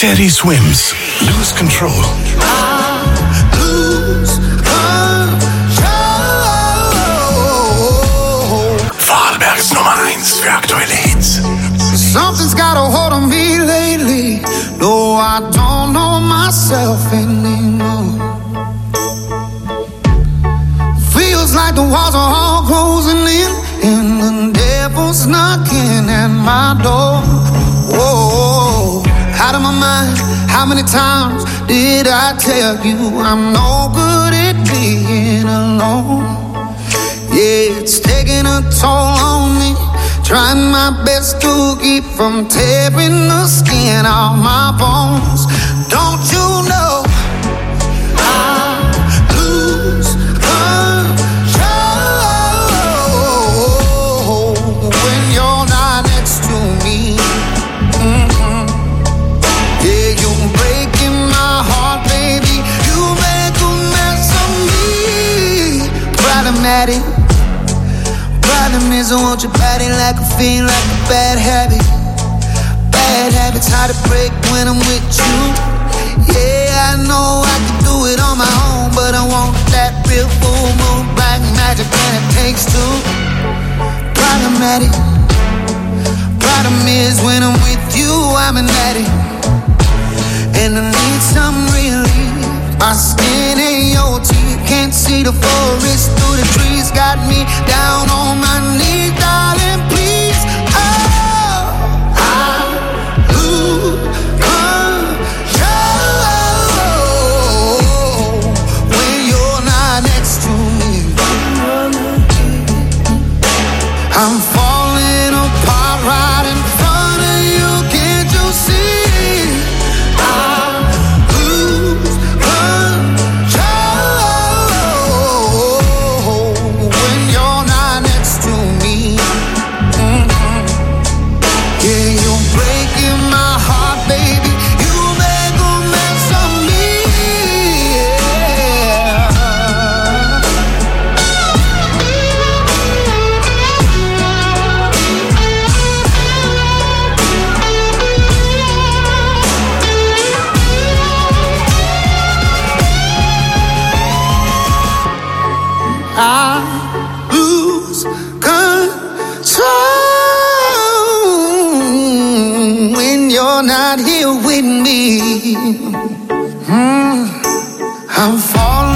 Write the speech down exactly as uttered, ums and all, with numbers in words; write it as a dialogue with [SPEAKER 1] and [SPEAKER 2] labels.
[SPEAKER 1] Teddy Swims, Lose Control.
[SPEAKER 2] Lose control.
[SPEAKER 1] Vorarlbergs Nummer eins für aktuelle Hits.
[SPEAKER 2] Something's got a hold on me lately. No, I don't know myself anymore. Feels like the walls are all closing in, and the devil's knocking at my door. Whoa, out of my mind. How many times did I tell you I'm no good at being alone? Yeah, it's taking a toll on me. Trying my best to keep from tearing the skin off my bones. Don't you know I lose control when you're not next to me? Mm-hmm. Yeah, you're breaking my heart, baby. You make a mess of me. Problematic. Problem is I want your body like a fiend, like a bad habit. Bad habits hard to break when I'm with you. Yeah, I know I can do it on my own, but I want that real full moon black magic and it takes two. Problematic. Problem is when I'm with you, I'm an addict, and I need some relief. My skin ain't your teeth, can't see the forest through the trees. Got me down on my knees, darling, please. Oh, I lose control when you're not next to me. I'm falling apart right in front of you, can't you see? I lose when you're not next to me. Mm-hmm. Yeah, you're breaking my heart, baby. You make a mess of me. I lose control when you're not here with me. Mm, I'm falling